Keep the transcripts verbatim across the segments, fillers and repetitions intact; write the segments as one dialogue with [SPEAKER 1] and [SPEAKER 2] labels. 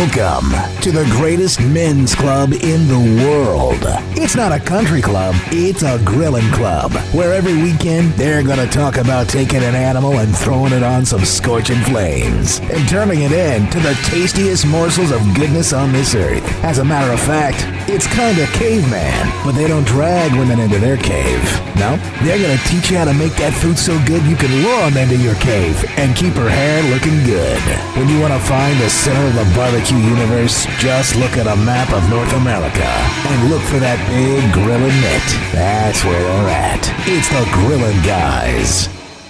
[SPEAKER 1] Welcome to the greatest men's club in the world. It's not a country club, it's a grilling club, where every weekend they're going to talk about taking an animal and throwing it on some scorching flames and turning it into the tastiest morsels of goodness on this earth. As a matter of fact, it's kind of caveman, but they don't drag women into their cave. No, they're going to teach you how to make that food so good you can lure them into your cave and keep her hair looking good. When you want to find the center of the barbecue universe, just look at a map of North America and look for that big grilling mitt. That's where they're at. It's the Grilling Guys.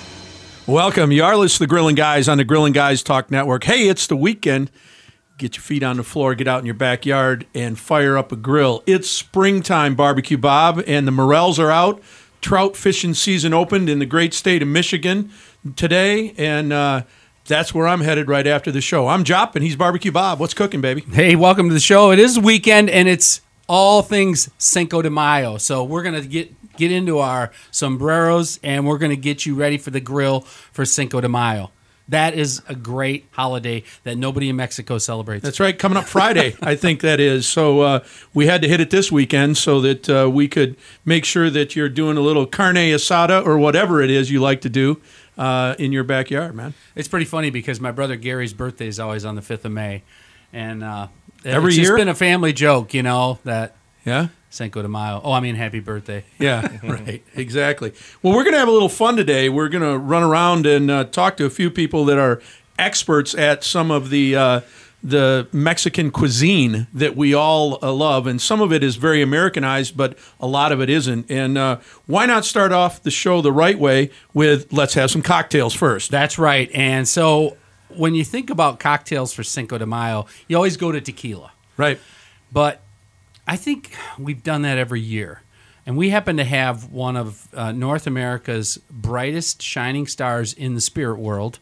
[SPEAKER 2] Welcome. You are listening to the Grilling Guys on the Grilling Guys Talk Network. Hey, it's the weekend. Get your feet on the floor, get out in your backyard, and fire up a grill. It's springtime, Barbecue Bob, and the morels are out. Trout fishing season opened in the great state of Michigan today, and uh, that's where I'm headed right after the show. I'm Jop, and he's Barbecue Bob. What's cooking, baby?
[SPEAKER 3] Hey, welcome to the show. It is weekend, and it's all things Cinco de Mayo. So we're going to get get into our sombreros, and we're going to get you ready for the grill for Cinco de Mayo. That is a great holiday that nobody in Mexico celebrates.
[SPEAKER 2] That's right. Coming up Friday, I think that is. So uh, we had to hit it this weekend so that uh, we could make sure that you're doing a little carne asada or whatever it is you like to do uh, in your backyard, man.
[SPEAKER 3] It's pretty funny because my brother Gary's birthday is always on the fifth of May. And uh,
[SPEAKER 2] every
[SPEAKER 3] it's
[SPEAKER 2] year?
[SPEAKER 3] It's been a family joke, you know, that
[SPEAKER 2] yeah.
[SPEAKER 3] Cinco de Mayo. Oh, I mean, happy birthday.
[SPEAKER 2] Yeah, right. Exactly. Well, we're going to have a little fun today. We're going to run around and uh, talk to a few people that are experts at some of the uh, the Mexican cuisine that we all uh, love. And some of it is very Americanized, but a lot of it isn't. And uh, why not start off the show the right way with let's have some cocktails first?
[SPEAKER 3] That's right. And so when you think about cocktails for Cinco de Mayo, you always go to tequila.
[SPEAKER 2] Right.
[SPEAKER 3] But I think we've done that every year. And we happen to have one of uh, North America's brightest shining stars in the spirit world,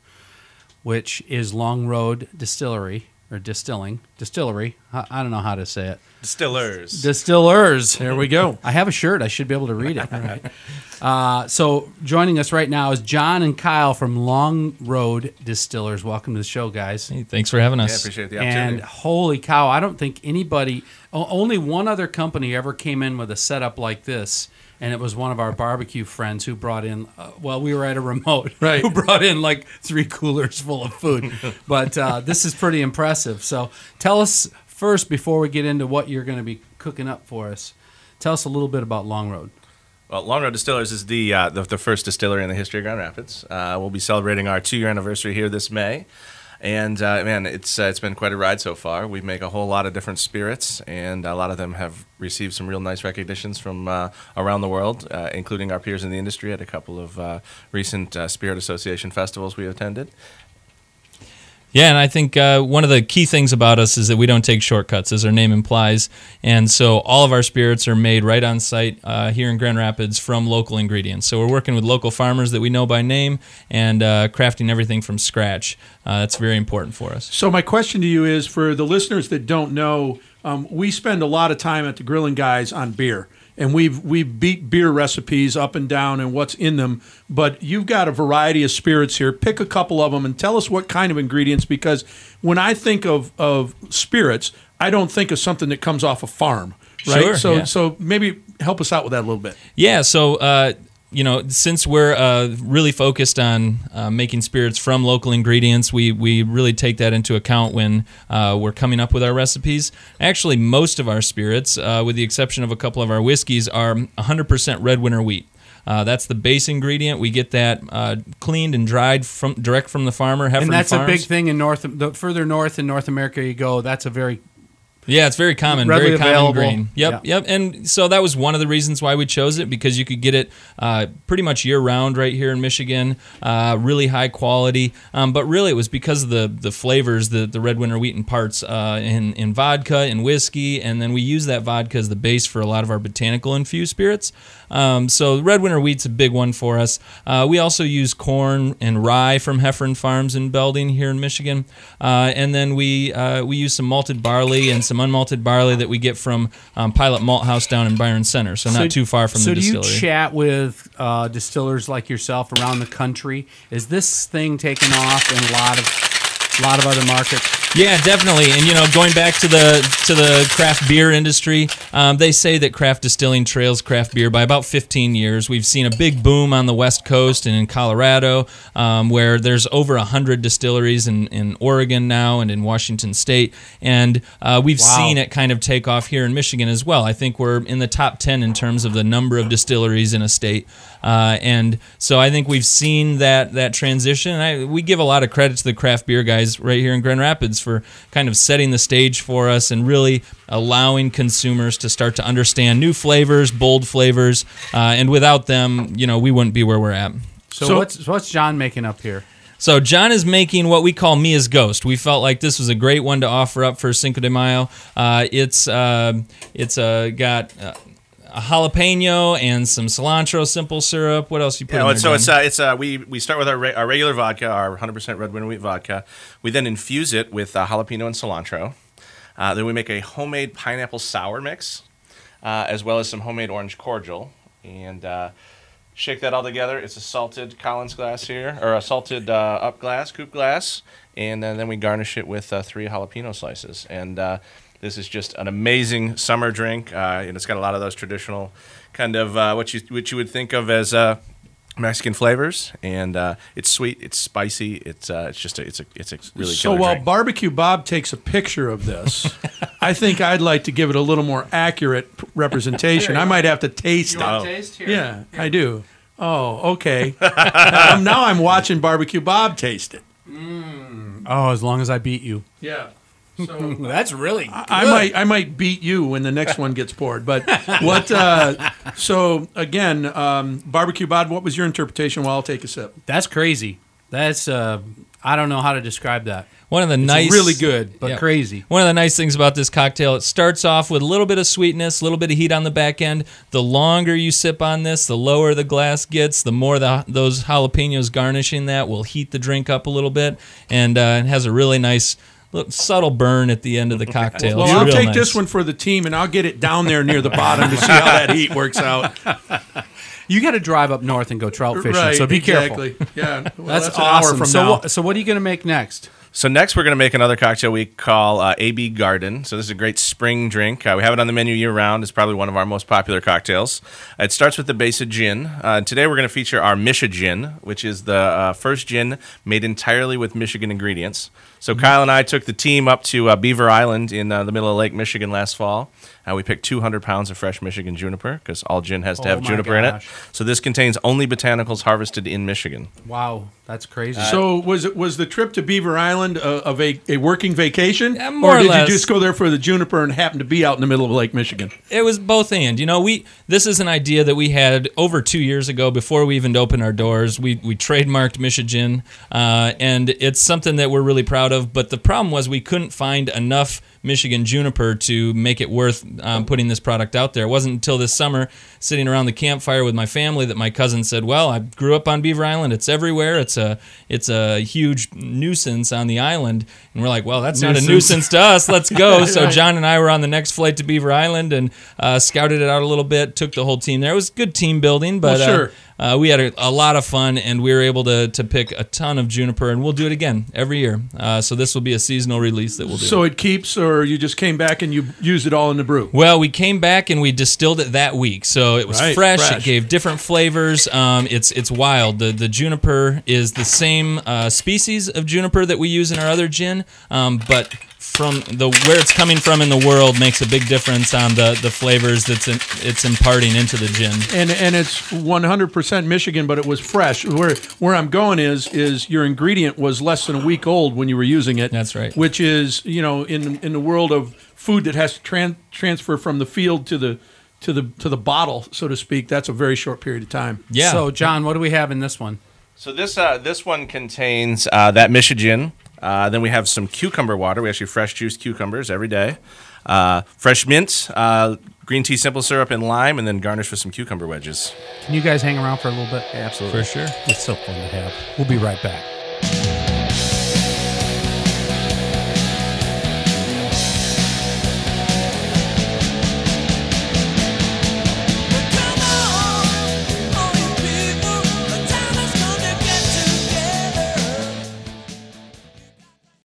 [SPEAKER 3] which is Long Road Distillery, or Distilling, Distillery. I, I don't know how to say it.
[SPEAKER 4] Distillers.
[SPEAKER 3] Distillers.
[SPEAKER 2] There we go.
[SPEAKER 3] I have a shirt. I should be able to read it. All right. Uh, so joining us right now is John and Kyle from Long Road Distillers. Welcome to the show, guys.
[SPEAKER 5] Hey, thanks for having us.
[SPEAKER 4] Yeah, appreciate the opportunity.
[SPEAKER 3] And holy cow, I don't think anybody, only one other company ever came in with a setup like this, and it was one of our barbecue friends who brought in, uh, well, we were at a remote,
[SPEAKER 2] right.
[SPEAKER 3] who brought in like three coolers full of food. But uh, this is pretty impressive. So tell us first, before we get into what you're going to be cooking up for us, tell us a little bit about Long Road.
[SPEAKER 4] Well, Long Road Distillers is the, uh, the the first distillery in the history of Grand Rapids. Uh, we'll be celebrating our two-year anniversary here this May. And, uh, man, it's uh, it's been quite a ride so far. We make a whole lot of different spirits, and a lot of them have received some real nice recognitions from uh, around the world, uh, including our peers in the industry at a couple of uh, recent uh, Spirit Association festivals we attended.
[SPEAKER 5] Yeah, and I think uh, one of the key things about us is that we don't take shortcuts, as our name implies. And so all of our spirits are made right on site uh, here in Grand Rapids from local ingredients. So we're working with local farmers that we know by name and uh, crafting everything from scratch. Uh, that's very important for us.
[SPEAKER 2] So my question to you is, for the listeners that don't know, um, we spend a lot of time at the Grilling Guys on beer. And we've we've beat beer recipes up and down and what's in them, but you've got a variety of spirits here. Pick a couple of them and tell us what kind of ingredients, because when I think of, of spirits, I don't think of something that comes off a farm, right?
[SPEAKER 5] Sure,
[SPEAKER 2] so
[SPEAKER 5] yeah.
[SPEAKER 2] so maybe help us out with that a little bit.
[SPEAKER 5] Yeah, so uh, you know, since we're uh, really focused on uh, making spirits from local ingredients, we we really take that into account when uh, we're coming up with our recipes. Actually, most of our spirits, uh, with the exception of a couple of our whiskeys, are one hundred percent red winter wheat. Uh, that's the base ingredient. We get that uh, cleaned and dried from direct from the farmer. Heffern
[SPEAKER 3] And that's
[SPEAKER 5] Farms.
[SPEAKER 3] a big thing in North. The further north in North America you go, that's a very
[SPEAKER 5] Yeah, it's very common,
[SPEAKER 3] readily
[SPEAKER 5] very common
[SPEAKER 3] available.
[SPEAKER 5] grain. Yep,
[SPEAKER 3] Yeah.
[SPEAKER 5] yep. And so that was one of the reasons why we chose it, because you could get it uh, pretty much year-round right here in Michigan, uh, really high quality. Um, but really it was because of the the flavors, the, the red winter wheat imparts uh, in, in vodka, in whiskey, and then we use that vodka as the base for a lot of our botanical-infused spirits. Um, so red winter wheat's a big one for us. Uh, we also use corn and rye from Heffern Farms in Belding here in Michigan. Uh, and then we uh, we use some malted barley and some unmalted barley that we get from um, Pilot Malt House down in Byron Center, so not
[SPEAKER 3] So-
[SPEAKER 5] too far from
[SPEAKER 3] so
[SPEAKER 5] the
[SPEAKER 3] do
[SPEAKER 5] distillery.
[SPEAKER 3] you chat with uh, distillers like yourself around the country? Is this thing taking off in a lot of A lot of other markets.
[SPEAKER 5] Yeah, definitely. And you know, going back to the to the craft beer industry, um, they say that craft distilling trails craft beer by about fifteen years. We've seen a big boom on the West Coast and in Colorado, um, where there's over a hundred distilleries in, in Oregon now and in Washington State, and uh, we've
[SPEAKER 3] Wow.
[SPEAKER 5] seen it kind of take off here in Michigan as well. I think we're in the top ten in terms of the number of distilleries in a state, uh, and so I think we've seen that that transition. And I, we give a lot of credit to the craft beer guys right here in Grand Rapids for kind of setting the stage for us and really allowing consumers to start to understand new flavors, bold flavors, uh, and without them, you know, we wouldn't be where we're at.
[SPEAKER 3] So,
[SPEAKER 2] So-
[SPEAKER 3] what's what's John making up here?
[SPEAKER 5] So John is making what we call Mia's Ghost. We felt like this was a great one to offer up for Cinco de Mayo. Uh, it's uh, it's uh, got uh, a jalapeno and some cilantro simple syrup. What else you put
[SPEAKER 4] Yeah,
[SPEAKER 5] in
[SPEAKER 4] well,
[SPEAKER 5] there,
[SPEAKER 4] so
[SPEAKER 5] John?
[SPEAKER 4] it's uh, it's uh, we we start with our, re- our regular vodka, our one hundred percent red winter wheat vodka. We then infuse it with uh, jalapeno and cilantro. Uh, then we make a homemade pineapple sour mix, uh, as well as some homemade orange cordial, and uh, shake that all together. It's a salted Collins glass here, or a salted uh, up glass, coupe glass, and uh, then we garnish it with uh, three jalapeno slices. And uh, this is just an amazing summer drink, uh, and it's got a lot of those traditional kind of uh, what you what you would think of as uh, Mexican flavors, and uh, it's sweet, it's spicy, it's uh, it's just a, it's a it's a really
[SPEAKER 2] So
[SPEAKER 4] killer
[SPEAKER 2] while
[SPEAKER 4] drink.
[SPEAKER 2] Barbecue Bob takes a picture of this, I think I'd like to give it a little more accurate p- representation. I might have to taste it.
[SPEAKER 4] want
[SPEAKER 3] taste here?
[SPEAKER 2] Yeah, I do. Oh, okay. um, now I'm watching Barbecue Bob taste it.
[SPEAKER 3] Oh, as long as I beat you.
[SPEAKER 2] Yeah. So
[SPEAKER 3] That's really good.
[SPEAKER 2] I might I might beat you when the next one gets poured. But what? Uh, so again, um, Barbecue Bob, what was your interpretation? While I'll take a sip.
[SPEAKER 3] That's crazy. That's uh, I don't know how to describe that.
[SPEAKER 5] One of the
[SPEAKER 3] It's
[SPEAKER 5] nice,
[SPEAKER 3] really good, but
[SPEAKER 5] Yeah.
[SPEAKER 3] crazy.
[SPEAKER 5] One of the nice things about this cocktail, it starts off with a little bit of sweetness, a little bit of heat on the back end. The longer you sip on this, the lower the glass gets, the more the, those jalapenos garnishing that will heat the drink up a little bit, and uh, it has a really nice little subtle burn at the end of the cocktail.
[SPEAKER 2] Well,
[SPEAKER 5] It's
[SPEAKER 2] I'll
[SPEAKER 5] real
[SPEAKER 2] take
[SPEAKER 5] nice.
[SPEAKER 2] this one for the team, and I'll get it down there near the bottom to see how that heat works out.
[SPEAKER 3] You got to drive up north and go trout fishing,
[SPEAKER 2] Right,
[SPEAKER 3] so be careful.
[SPEAKER 2] exactly. Yeah, well,
[SPEAKER 3] That's,
[SPEAKER 2] that's, an hour
[SPEAKER 3] awesome.
[SPEAKER 2] from
[SPEAKER 3] so,
[SPEAKER 2] now.
[SPEAKER 3] wha- so what are you going to make next?
[SPEAKER 4] So next we're going to make another cocktail we call uh, A B Garden. So this is a great spring drink. Uh, we have it on the menu year round. It's probably one of our most popular cocktails. Uh, it starts with the base of gin. Uh, today we're going to feature our Misha Gin, which is the uh, first gin made entirely with Michigan ingredients. So Kyle and I took the team up to uh, Beaver Island in uh, the middle of Lake Michigan last fall. Uh, we picked two hundred pounds of fresh Michigan juniper because all gin has to
[SPEAKER 3] Oh
[SPEAKER 4] have
[SPEAKER 3] my
[SPEAKER 4] juniper in it.
[SPEAKER 3] gosh.
[SPEAKER 4] So this contains only botanicals harvested in Michigan.
[SPEAKER 3] Wow, that's crazy.
[SPEAKER 2] So was it was the trip to Beaver Island a, a, va- a working vacation,
[SPEAKER 5] Yeah, more
[SPEAKER 2] or
[SPEAKER 5] or
[SPEAKER 2] did
[SPEAKER 5] less.
[SPEAKER 2] you just go there for the juniper and happen to be out in the middle of Lake Michigan?
[SPEAKER 5] It was both and. You know, we this is an idea that we had over two years ago before we even opened our doors. We we trademarked Michigan, uh, and it's something that we're really proud of. But the problem was we couldn't find enough Michigan juniper to make it worth um, putting this product out there. It wasn't until this summer, sitting around the campfire with my family, that my cousin said, "Well, I grew up on Beaver Island. It's everywhere. It's a it's a huge nuisance on the island." And we're like, "Well, that's not a
[SPEAKER 2] Nuisance.
[SPEAKER 5] nuisance to us. Let's go." So
[SPEAKER 2] Right.
[SPEAKER 5] John and I were on the next flight to Beaver Island and uh, scouted it out a little bit. Took the whole team there. It was good team building, but
[SPEAKER 2] Well, sure.
[SPEAKER 5] uh, uh, we had a, a lot of fun, and we were able to to pick a ton of juniper, and we'll do it again every year. Uh, so this will be a seasonal release that we'll do.
[SPEAKER 2] So it keeps, or you just came back and you used it all in the brew?
[SPEAKER 5] Well, we came back and we distilled it that week, so it was
[SPEAKER 2] Right,
[SPEAKER 5] fresh.
[SPEAKER 2] fresh.
[SPEAKER 5] It gave different flavors. Um, it's it's wild. The the juniper is the same uh, species of juniper that we use in our other gin, um, but from the where it's coming from in the world makes a big difference on the, the flavors that's in, it's imparting into the gin.
[SPEAKER 2] And and it's one hundred percent Michigan, but it was fresh. Where where I'm going is is your ingredient was less than a week old when you were using it.
[SPEAKER 5] That's right.
[SPEAKER 2] Which is, you know, in in the world of food that has to tran- transfer from the field to the to the to the bottle, so to speak, that's a very short period of time.
[SPEAKER 5] Yeah.
[SPEAKER 3] So, John, what do we have in this one?
[SPEAKER 4] So this uh, this one contains uh, that Misha Gin. Uh, then we have some cucumber water. We actually fresh juice cucumbers every day. Uh, fresh mint, uh, green tea simple syrup, and lime, and then garnish with some cucumber wedges.
[SPEAKER 3] Can you guys hang around for a little bit?
[SPEAKER 4] Absolutely.
[SPEAKER 5] for sure.
[SPEAKER 3] It's so fun to have. We'll be right back.